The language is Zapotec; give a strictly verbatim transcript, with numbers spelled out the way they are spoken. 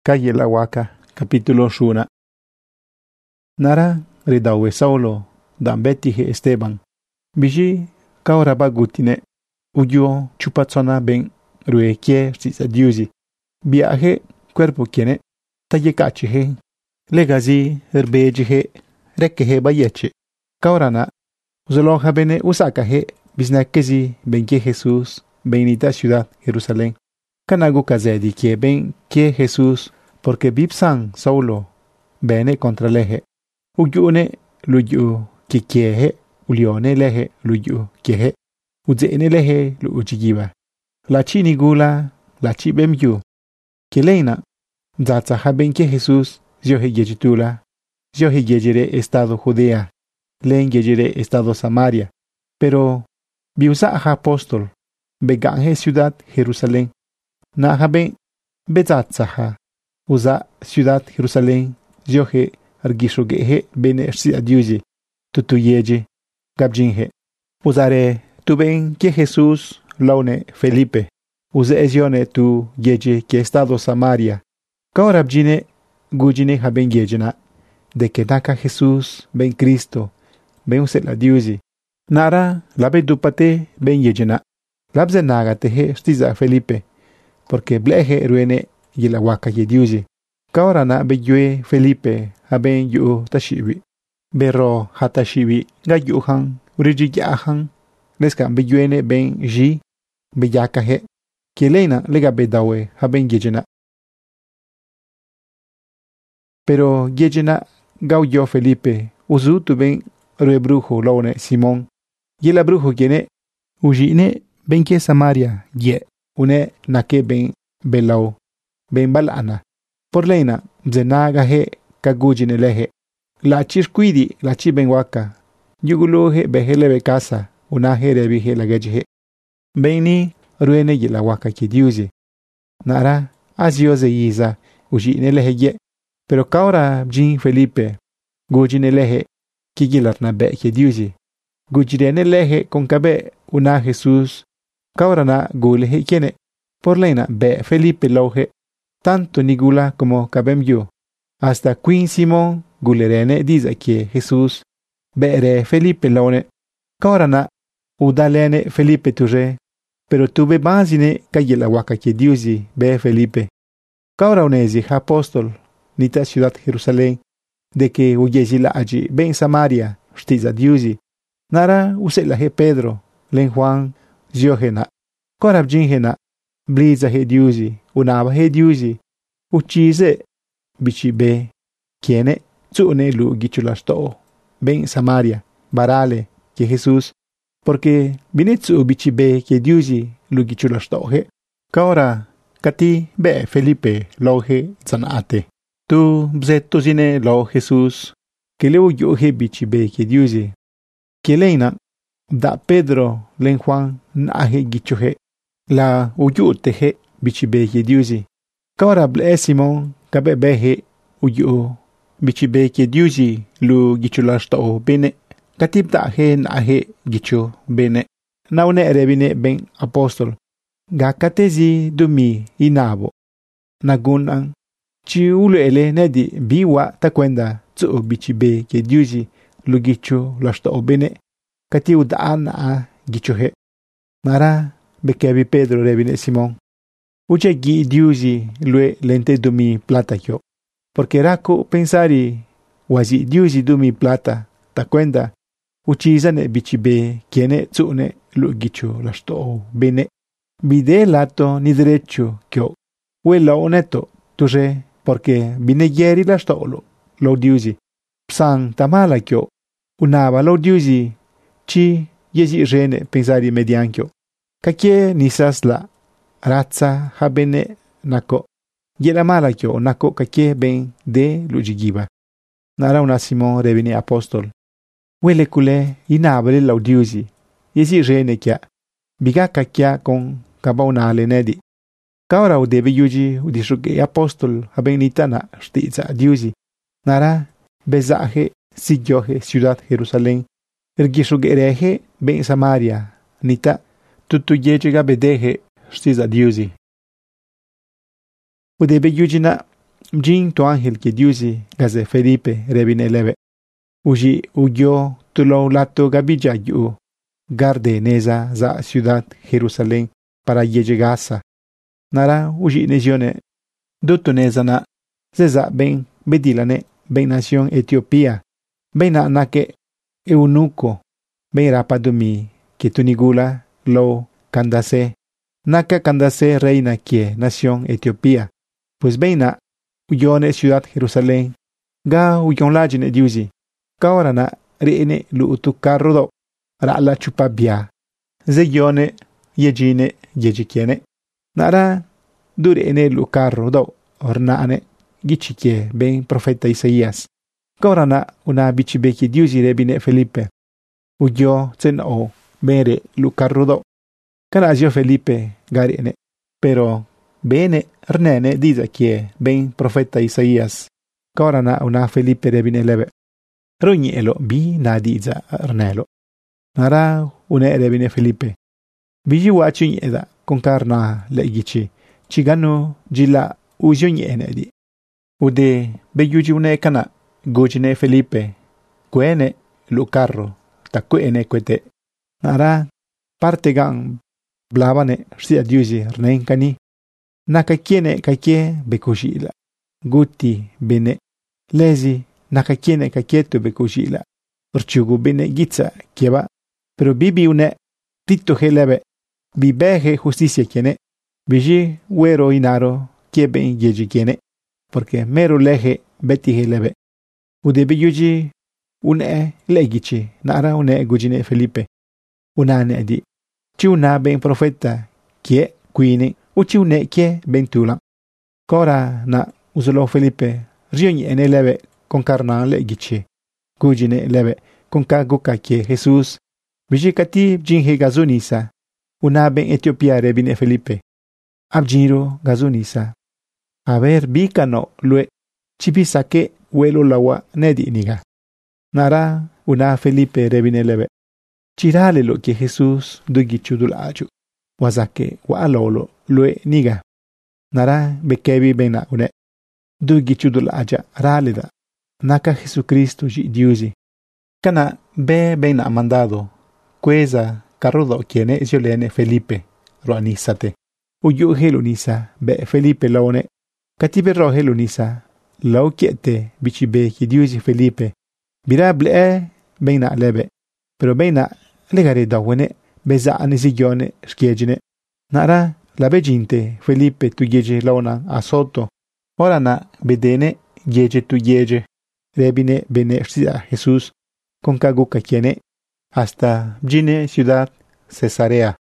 Calle La Huaca, capítulo Shuna. Nara ridawe Saulo, dan betihe Esteban. Biji kaura bagutine, uyo chupatsona ben rue kie stisa diusi. Biahe cuerpo kiene, tayekachihe, legazi herbejihe, rekehe bayeche. Kaurana, uzaloja bene usakahe, bisnakezi ben kie Jesús, benita ciudad Jerusalén. Kanagu kazedi kie ben kie Jesús, porque bipsan Saulo, bene contra leje. Ugyune luyu kikiehe, ulione leje luyu kiehe. Udzene leje lu ujigiba. La chinigula, la chibemyu. Kileina, zatsaha ben kie Jesús, ziohe yejitula, ziohe yejere estado Judea, len yejere estado Samaria. Pero biusaha apóstol, beganje ciudad Jerusalén. Naha ben bezatsaha. Uza ciudad Jerusalén, ziohe argishogehe bene ersi adiuji, tutuyeji, gabjinhe. Uzare tu ben que Jesús laune Felipe, uze ezione tu yeji que estado Samaria. Kaurabjine gujine haben yejina, de que naka Jesús ben Cristo, ben uset la diuji. Nara labe dupate ben yejina, labze nagatehe stiza Felipe, porque bleje ruene y la huaca y diusi. Kaurana beyue Felipe haben yu tashibi. Bero hatashibi ga yuhan uriji yahan. Leska beyuene ben ji beyakahe. Kielena lega bedawe haben yejena. Pero yejena gau yo Felipe uzu tu ben rue brujo laune Simón. Y la brujo kiene ujine ben ke Samaria ye une nake ben belau. Ben balana. Por leina, zenaga he kagujine lehe. La chisquidi, la chiben waka. Yuguluhe behelebe casa, unahe rebihe la gajihe. Beni ruene y la waka ki diuzi. Nara, azioze yiza, ujine lehe ye. Pero kaura jin Felipe, gujine lehe, ki gilarna be ki diuzi. Gujirene lehe con cabe una Jesús. Kaura na gulehe kiene. Por leina, be Felipe lauhe. Tanto nigula como cabemyu. Hasta Queen Simón gulerene dice que Jesús bere Felipe laune. Kaurana udalene Felipe ture. Pero tuve basine calle la waka que diusi be Felipe. Kaura unesi apóstol nita ciudad Jerusalén. De que uyesi la allí ben Samaria stiza diusi. Nara usela he Pedro len Juan ziogena. Korabjingena bliza he diusi. Unaba he diusi. Uchize bichibe. Kiene tsune lu gichulasto. Ben Samaria. Barale que Jesús. Porque binetsu bichibe que diusi lu gichulasto he. Kaora kati be Felipe lohe zanate. Tu bzeto zine lo Jesús. Que le uyo he bichibe que diusi. Que leina da Pedro len Juan nahe gichuhe. La uyo tehe bichibe que diusi. Kaura ble Simon kabe behe uyo bichibe ke diusi lu gichulasto bene katib da he na he gichu bene naune rebine ben apostol ga katezi dumi inabo nagunan chi ulele nedi biwa takwenda tsu bichibe ke diusi lu gichu lasto bene katiu da ana gichu he nara bekebi Pedro rebine Simon. Uche gi diusi lue lente dumi plata yo. Porque rako pensari wazi diusi dumi plata ta kwenda uchizane bichibe kiene tsune lu gichu lasto bene. Bide lato ni derecho kyo. Uela oneto tuje porque bine yeri lasto lo lo diusi. Psan tamala kyo. Unaba lo diusi chi yezi rene pensari mediankyo. Kakie nisas la razza habene nako. Yela mala kyo nako kake ben de lujigiba. Nara una Simon revene apostol. Wele kule inabele laudiusi. Yesi rene kya. Biga kakya con kabaunale nedi. Kaura udebe yuji udishuke apostol haben nitana shtiza diusi. Nara bezahe sigyohe ciudad Jerusalén. Ergishuke rehe ben Samaria. Nita tutuyejega bedehe stiza diusi. Udebe yujina bjin tu ángel que diusi gaze Felipe rebine leve. Uji ugyo tulo lato gabija yu garde neza za ciudad Jerusalén para yeje Gaza. Nara uji nezione dutu neza na zeza ben bedilane ben nación Etiopía ben na nake eunuco ben rapadumi que tunigula lo Candase naka Candase reina que nación Etiopía pues ben na uyone ciudad Jerusalén ga uyon lajine diusi kaora na reene lu utu carro do ra la chupabia zeyone yejine yejikiene nara durene lu carro do ornane gichike ben profeta Isaías kaora na una bichibeki diusi rebine Felipe uyo tseno mere lu carro do kana zio Felipe garine pero bene rnene diza que ben profeta Isaías kaora na una Felipe rebine leve Rognielo bi na diza rnelo. Nara une rebine Felipe. Biji wachin eda konkarna legici. Chigano jila uzion enedi. Ude beyuji une kana gojine Felipe. Kuene lu carro ta kuene kwete. Nara parte gang blavane sia diusi rnenkani. Naka kiene kakie bekojila. Guti bene lezi naka kiene kakieto bekojila. Urchugu bene gitza kieba. Pero bibi une tito helebe. Bibeje justicia kiene. Biji wero inaro kieben yeji kiene. Porque mero leje beti helebe. Ude biyuji une legici. Nara une gujine Felipe. Unane di. Ci una ben profeta kie quini. Uci une kie ben tula. Kora na usolo Felipe. Rioni ene leve con carna legici. Gujine leve con kaguka kie Jesus. Biji kati jinhe gazunisa. Una ben Etiopía rebine Felipe. Abjiro gazunisa. A ver bicano lue. Chibisake huelo lawa nedi niga. Nara una Felipe rebine leve. Chirale lo que Jesús dugichudul aju. Wazake wa alolo lue niga. Nara bekebi bena une. Dugichudul aja ralida. Naka Jesucristo ji diusi. Kana be bena mandado. Queza carrodo kiene ziolene Felipe. Roanisate. Uyu helunisa be Felipe laone. Katiberro helunisa. Lau kiete bichibe ki diusi Felipe. Birable e bena lebe. Pero bena legare dawene beza anisigione schiegine. Nara la beginte Felipe tu yeje laona a sotto. Ora na bedene yeje tu yeje. Rebine bene sia Jesús con kaguka kiene hasta Gine ciudad Cesarea.